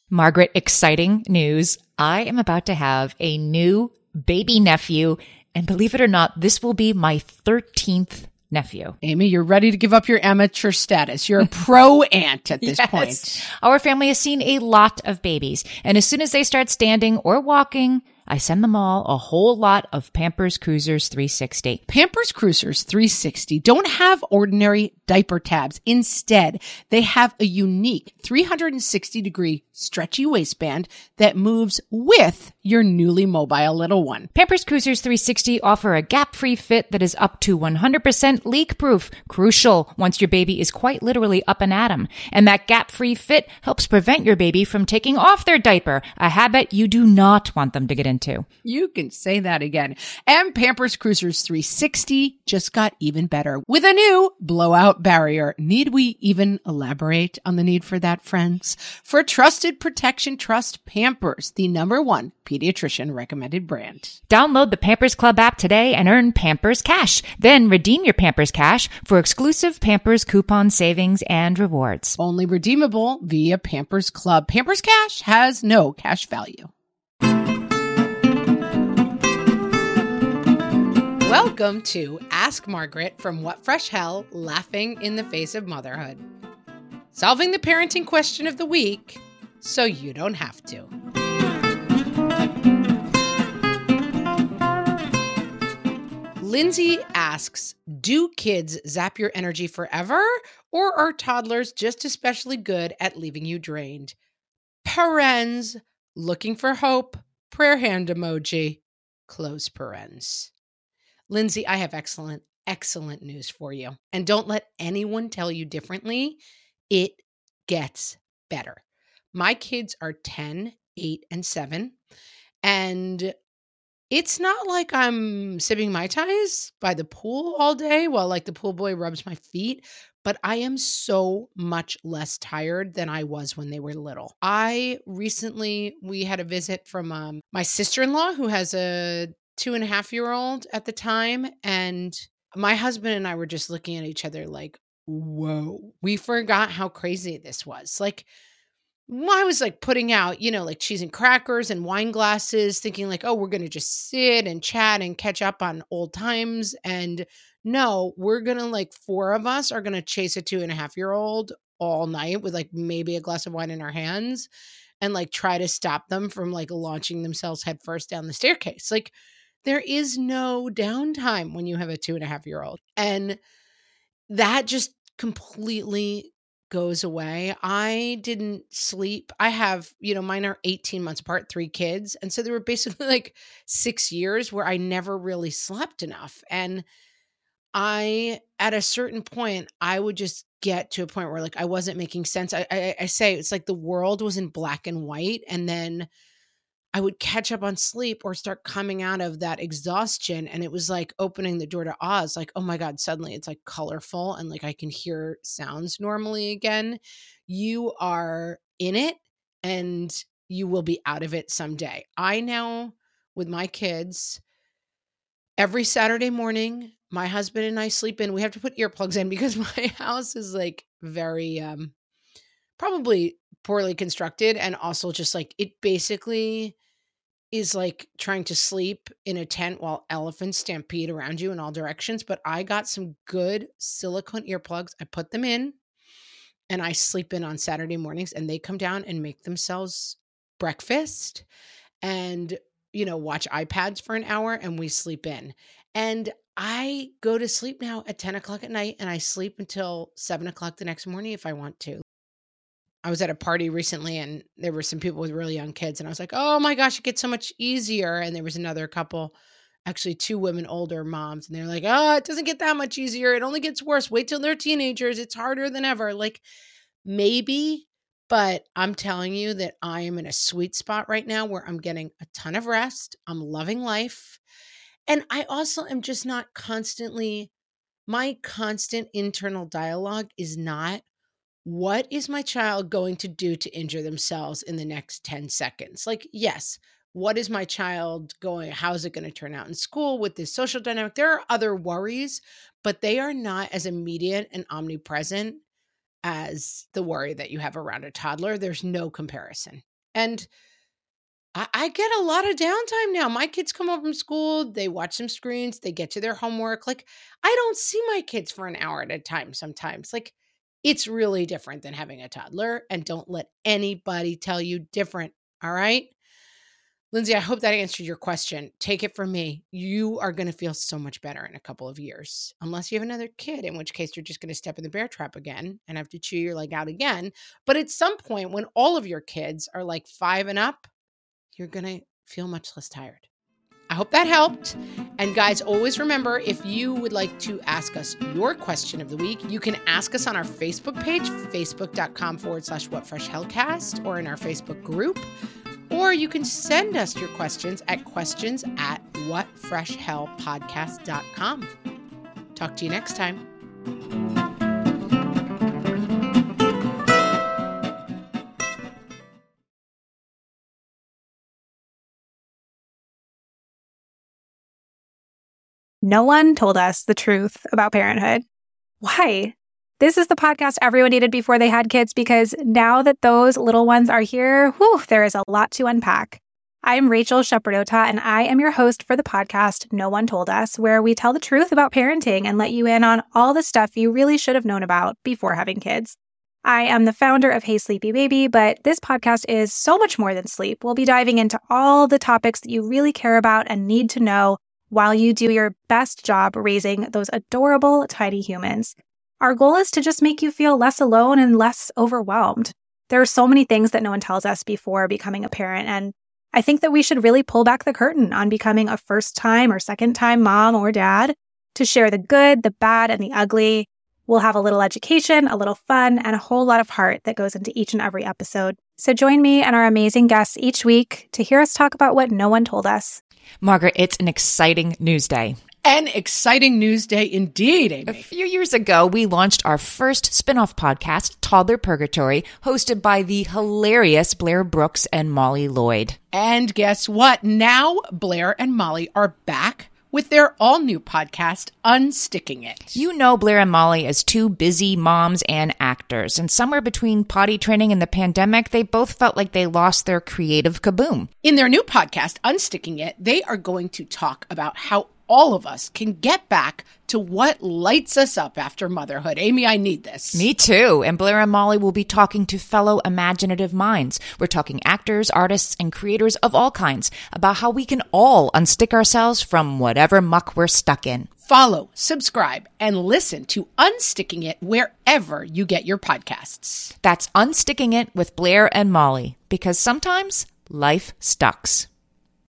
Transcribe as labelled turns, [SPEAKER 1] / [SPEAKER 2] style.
[SPEAKER 1] Margaret, exciting news. I am about to have a new baby nephew, and believe it or not, this will be my 13th nephew.
[SPEAKER 2] Amy, you're ready to give up your amateur status. You're a pro aunt at this point.
[SPEAKER 1] Our family has seen a lot of babies, and as soon as they start standing or walking, I send them all a whole lot of Pampers Cruisers 360.
[SPEAKER 2] Pampers Cruisers 360 don't have ordinary diaper tabs. Instead, they have a unique 360-degree stretchy waistband that moves with your newly mobile little one.
[SPEAKER 1] Pampers Cruisers 360 offer a gap-free fit that is up to 100% leak-proof, crucial once your baby is quite literally up and at 'em. And that gap-free fit helps prevent your baby from taking off their diaper, a habit you do not want them to get into.
[SPEAKER 2] You can say that again. And Pampers Cruisers 360 just got even better with a new blowout barrier. Need we even elaborate on the need for that, friends? For trusted protection, trust Pampers, the #1 pediatrician recommended brand.
[SPEAKER 1] Download the Pampers Club app today and earn Pampers Cash. Then redeem your Pampers Cash for exclusive Pampers coupon savings and rewards.
[SPEAKER 2] Only redeemable via Pampers Club. Pampers Cash has no cash value. Welcome to Ask Margaret from What Fresh Hell, laughing in the face of motherhood. Solving the parenting question of the week so you don't have to. Lindsay asks, do kids zap your energy forever, or are toddlers just especially good at leaving you drained? Parens, looking for hope, prayer hand emoji, close parens. Lindsay, I have excellent news for you. And don't let anyone tell you differently. It gets better. My kids are 10, 8, and 7. And it's not like I'm sipping Mai Tais by the pool all day while like the pool boy rubs my feet, but I am so much less tired than I was when they were little. We had a visit from my sister-in-law who has a 2.5-year-old at the time. And my husband and I were just looking at each other like, whoa, we forgot how crazy this was. Like, I was like putting out, like cheese and crackers and wine glasses, thinking like, oh, we're going to just sit and chat and catch up on old times. And no, we're going to like 4 of us are going to chase a 2.5-year-old all night with like maybe a glass of wine in our hands and like try to stop them from like launching themselves headfirst down the staircase. Like, there is no downtime when you have a 2.5-year-old. And that just completely goes away. I didn't sleep. I have, mine are 18 months apart, 3 kids. And so there were basically like 6 years where I never really slept enough. And at a certain point, I would just get to a point where like I wasn't making sense. I say it's like the world was in black and white. And then I would catch up on sleep or start coming out of that exhaustion. And it was like opening the door to Oz. Like, oh my God, suddenly it's like colorful and like I can hear sounds normally again. You are in it and you will be out of it someday. I now, with my kids, every Saturday morning, my husband and I sleep in. We have to put earplugs in because my house is like very, probably poorly constructed. And also just like, it basically is like trying to sleep in a tent while elephants stampede around you in all directions. But I got some good silicone earplugs. I put them in and I sleep in on Saturday mornings, and they come down and make themselves breakfast and, watch iPads for an hour, and we sleep in. And I go to sleep now at 10 o'clock at night, and I sleep until 7 o'clock the next morning if I want to. I was at a party recently and there were some people with really young kids, and I was like, oh my gosh, it gets so much easier. And there was another couple, actually 2 women, older moms, and they're like, oh, it doesn't get that much easier. It only gets worse. Wait till they're teenagers. It's harder than ever. Like, maybe, but I'm telling you that I am in a sweet spot right now where I'm getting a ton of rest. I'm loving life. And I also am just not my constant internal dialogue is not, what is my child going to do to injure themselves in the next 10 seconds? Like, yes, what is my child how is it going to turn out in school with this social dynamic? There are other worries, but they are not as immediate and omnipresent as the worry that you have around a toddler. There's no comparison. And I get a lot of downtime now. My kids come home from school, they watch some screens, they get to their homework. Like, I don't see my kids for an hour at a time sometimes. Like, it's really different than having a toddler. And don't let anybody tell you different. All right? Lindsay, I hope that answered your question. Take it from me. You are going to feel so much better in a couple of years, unless you have another kid, in which case you're just going to step in the bear trap again and have to chew your leg out again. But at some point, when all of your kids are like 5 and up, you're going to feel much less tired. I hope that helped. And guys, always remember, if you would like to ask us your question of the week, you can ask us on our Facebook page, facebook.com/whatfreshhellcast, or in our Facebook group. Or you can send us your questions at questions@whatfreshhellpodcast.com. Talk to you next time.
[SPEAKER 3] No one told us the truth about parenthood. Why? This is the podcast everyone needed before they had kids, because now that those little ones are here, there is a lot to unpack. I'm Rachel Shepardota, and I am your host for the podcast No One Told Us, where we tell the truth about parenting and let you in on all the stuff you really should have known about before having kids. I am the founder of Hey Sleepy Baby, but this podcast is so much more than sleep. We'll be diving into all the topics that you really care about and need to know while you do your best job raising those adorable tiny humans. Our goal is to just make you feel less alone and less overwhelmed. There are so many things that no one tells us before becoming a parent, and I think that we should really pull back the curtain on becoming a first-time or second-time mom or dad to share the good, the bad, and the ugly. We'll have a little education, a little fun, and a whole lot of heart that goes into each and every episode. So join me and our amazing guests each week to hear us talk about what no one told us.
[SPEAKER 1] Margaret, it's an exciting news day.
[SPEAKER 2] An exciting news day indeed, Amy.
[SPEAKER 1] A few years ago, we launched our first spin-off podcast, Toddler Purgatory, hosted by the hilarious Blair Brooks and Molly Lloyd.
[SPEAKER 2] And guess what? Now Blair and Molly are back with their all-new podcast, Unsticking It.
[SPEAKER 1] You know Blair and Molly as two busy moms and actors, and somewhere between potty training and the pandemic, they both felt like they lost their creative kaboom.
[SPEAKER 2] In their new podcast, Unsticking It, they are going to talk about how all of us can get back to what lights us up after motherhood. Amy, I need this.
[SPEAKER 1] Me too. And Blair and Molly will be talking to fellow imaginative minds. We're talking actors, artists, and creators of all kinds about how we can all unstick ourselves from whatever muck we're stuck in.
[SPEAKER 2] Follow, subscribe, and listen to Unsticking It wherever you get your podcasts.
[SPEAKER 1] That's Unsticking It with Blair and Molly, because sometimes life stucks.